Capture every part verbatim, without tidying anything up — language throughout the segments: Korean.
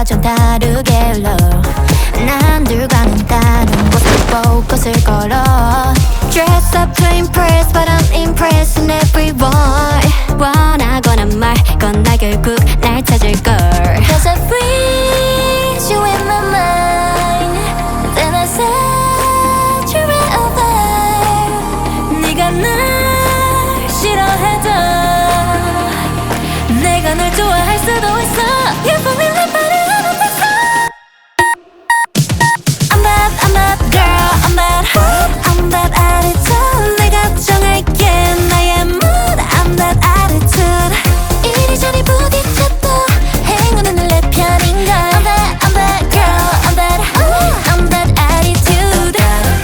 좀 다르게 흘러 난 들과는 다른 곳을 focus을 걸어 Dress up to impress but I'm impressing everyone 원하거나 말건 나 결국 날 찾을걸 Cause I freeze you in my mind Then I set you right over 네가 날 싫어해도 내가 널 좋아할 수도 있어 You fall in love but I don't think so I'm bad, I'm bad girl, I'm bad I'm bad attitude 내가 정할게 나의 mood I'm bad attitude 이리저리 부딪혀도 행운은 내 편인걸 I'm bad, I'm bad girl, I'm bad I'm bad attitude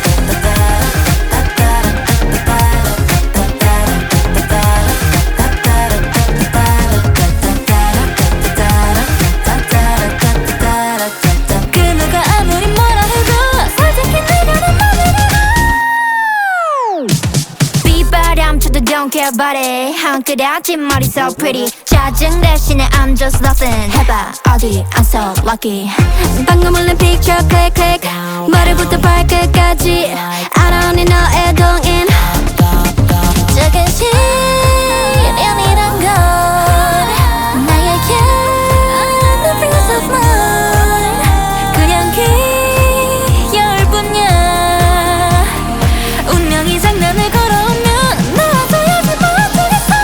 그 누가 아무리 뭐라 해도 솔직히 내가 내 맘이라 비바람쳐도 don't care about it 한 끗에 앞뒷머리 so pretty 짜증 대신에 I'm just nothing 해봐 어디 I'm so lucky 방금 올린 picture click click 머리부터 발끝까지 I don't need 너의 동인 작은 시련이란 건 나에게 the peace of mind 그냥 귀여울 뿐이야 운명이 장난을 걸어오면 놓아줘야지 뭐 어쩌겠어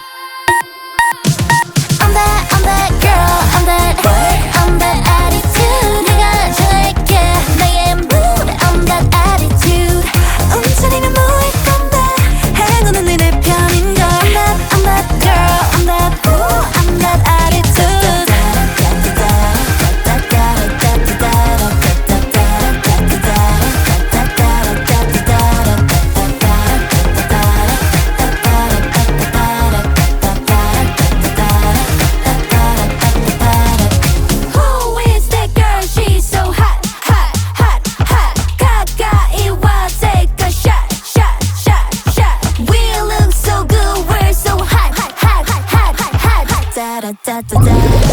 I'm that, I'm that girl, I'm that I'm that attitude 내가 정할게 나의 mood I'm that attitude 움츠리면 뭐할 건데 행운은 내 편인걸 I'm that, I'm that girl, I'm that I'm that attitude Who is that girl? She's so hot, hot, hot, hot 가까이 와 take a shot, shot, shot, shot We look so good, we're so hot, hot, hot, hot, hot, hot, hot da da da da da